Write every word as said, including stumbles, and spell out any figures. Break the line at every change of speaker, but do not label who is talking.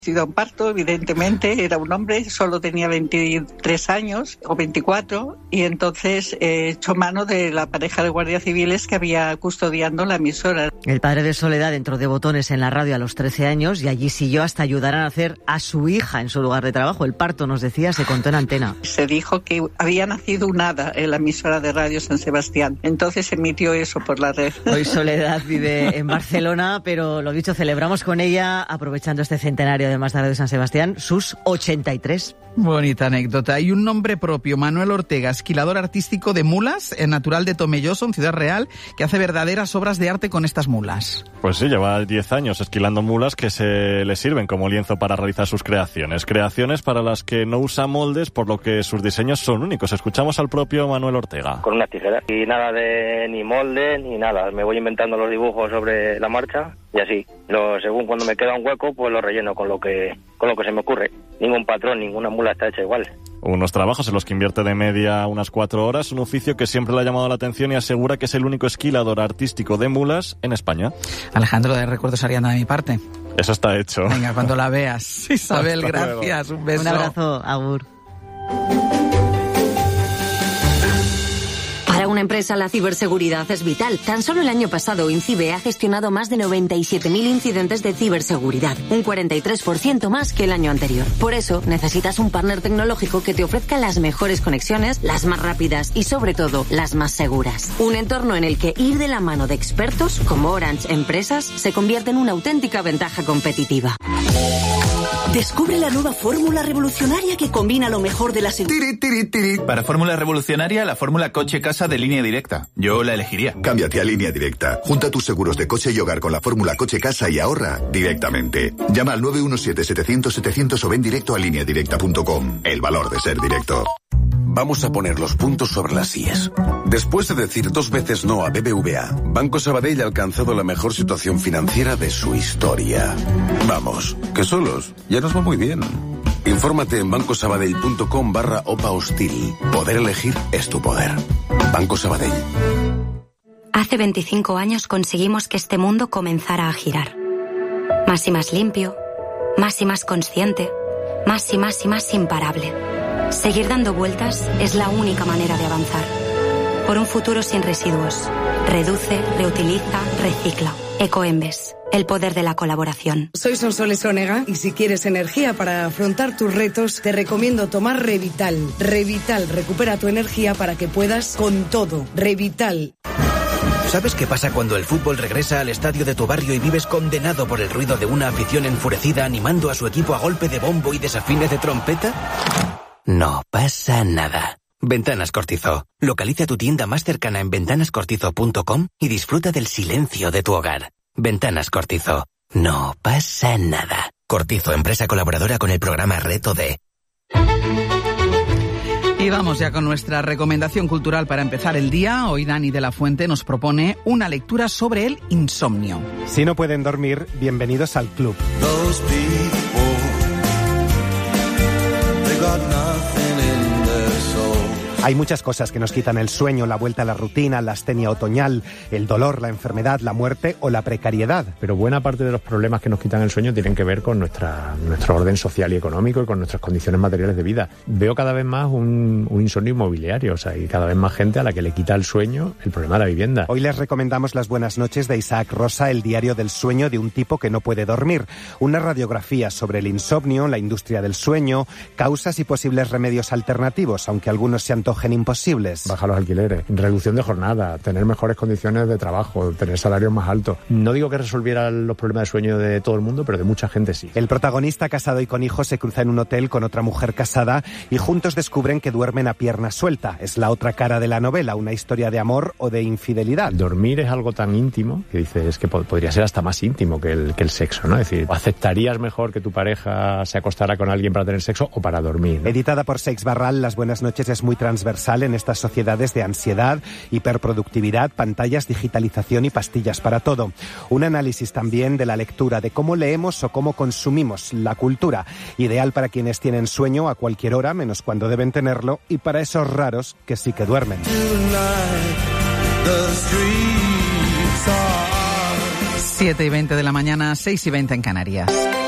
Ha sido un parto, evidentemente, era un hombre, solo tenía veintitrés años o veinticuatro, y entonces he hecho mano de la pareja de guardias civiles que había custodiando la emisora.
El padre de Soledad entró de botones en la radio a los trece años y allí siguió hasta ayudar a nacer a su hija en su lugar de trabajo. El parto, nos decía, se contó en antena.
Se dijo que había nacido un hada en la emisora de Radio San Sebastián, entonces emitió eso por la red.
Hoy Soledad vive en Barcelona, pero lo dicho, celebramos con ella, aprovechando este centenario de más tarde de San Sebastián, sus ochenta y tres.
Bonita anécdota. Y un nombre propio, Manuel Ortega, esquilador artístico de mulas, natural de Tomelloso, en Ciudad Real, que hace verdaderas obras de arte con estas mulas.
Pues sí, lleva diez años esquilando mulas que se le sirven como lienzo para realizar sus creaciones. Creaciones para las que no usa moldes, por lo que sus diseños son únicos. Escuchamos al propio Manuel Ortega.
Con una tijera. Y nada de ni molde ni nada. Me voy inventando los dibujos sobre la marcha y así. Lo, según cuando me queda un hueco, pues lo relleno con lo que con lo que se me ocurre. Ningún patrón, ninguna mula está hecha igual.
Unos trabajos en los que invierte de media unas cuatro horas, un oficio que siempre le ha llamado la atención y asegura que es el único esquilador artístico de mulas en España.
Alejandro, de recuerdos Ariana de mi parte.
Eso está hecho.
Venga, cuando la veas. Isabel, gracias. Un beso.
Un abrazo, agur.
Para una empresa, la ciberseguridad es vital. Tan solo el año pasado, INCIBE ha gestionado más de noventa y siete mil incidentes de ciberseguridad, un cuarenta y tres por ciento más que el año anterior. Por eso, necesitas un partner tecnológico que te ofrezca las mejores conexiones, las más rápidas y, sobre todo, las más seguras. Un entorno en el que ir de la mano de expertos, como Orange Empresas, se convierte en una auténtica ventaja competitiva.
Descubre la nueva fórmula revolucionaria que combina lo mejor de la seguridad.
Para fórmula revolucionaria, la fórmula coche-casa de Línea Directa. Yo la elegiría.
Cámbiate a Línea Directa. Junta tus seguros de coche y hogar con la fórmula coche-casa y ahorra directamente. Llama al nueve uno siete, setecientos, setecientos o ven directo a línea directa punto com. El valor de ser directo.
Vamos a poner los puntos sobre las íes. Después de decir dos veces no a B B V A, Banco Sabadell ha alcanzado la mejor situación financiera de su historia. Vamos, que solos ya nos va muy bien. Infórmate en bancosabadell.com barra OPA hostil. Poder elegir es tu poder. Banco Sabadell.
Hace veinticinco años conseguimos que este mundo comenzara a girar. Más y más limpio, más y más consciente, más y más y más imparable. Seguir dando vueltas es la única manera de avanzar. Por un futuro sin residuos. Reduce, reutiliza, recicla. Ecoembes. El poder de la colaboración.
Soy Sonsoles Onega y si quieres energía para afrontar tus retos, te recomiendo tomar Revital. Revital recupera tu energía para que puedas con todo. Revital.
¿Sabes qué pasa cuando el fútbol regresa al estadio de tu barrio y vives condenado por el ruido de una afición enfurecida animando a su equipo a golpe de bombo y desafines de trompeta? No pasa nada. Ventanas Cortizo. Localiza tu tienda más cercana en ventanas cortizo punto com y disfruta del silencio de tu hogar. Ventanas Cortizo. No pasa nada. Cortizo, empresa colaboradora con el programa Reto D.
Y vamos ya con nuestra recomendación cultural para empezar el día. Hoy Dani de la Fuente nos propone una lectura sobre el insomnio.
Si no pueden dormir, bienvenidos al club. Hay muchas cosas que nos quitan el sueño, la vuelta a la rutina, la astenia otoñal, el dolor, la enfermedad, la muerte o la precariedad.
Pero buena parte de los problemas que nos quitan el sueño tienen que ver con nuestra, nuestro orden social y económico y con nuestras condiciones materiales de vida. Veo cada vez más un, un insomnio inmobiliario, o sea, y cada vez más gente a la que le quita el sueño el problema de la vivienda.
Hoy les recomendamos Las buenas noches de Isaac Rosa, el diario del sueño de un tipo que no puede dormir. Una radiografía sobre el insomnio, la industria del sueño, causas y posibles remedios alternativos, aunque algunos se antojen imposibles.
Bajar los alquileres, reducción de jornada, tener mejores condiciones de trabajo, tener salarios más altos. No digo que resolviera los problemas de sueño de todo el mundo, pero de mucha gente sí.
El protagonista, casado y con hijos, se cruza en un hotel con otra mujer casada y juntos descubren que duermen a pierna suelta. Es la otra cara de la novela, una historia de amor o de infidelidad.
Dormir es algo tan íntimo que dices que podría ser hasta más íntimo que el, que el sexo, ¿no? Es decir, ¿aceptarías mejor que tu pareja se acostara con alguien para tener sexo o para dormir, ¿no?
Editada por Seix Barral, Las buenas noches es muy transversal en estas sociedades de ansiedad, hiperproductividad, pantallas, digitalización y pastillas para todo. Un análisis también de la lectura, de cómo leemos o cómo consumimos la cultura, ideal para quienes tienen sueño a cualquier hora, menos cuando deben tenerlo, y para esos raros que sí que duermen.
siete y veinte de la mañana, seis y veinte en Canarias.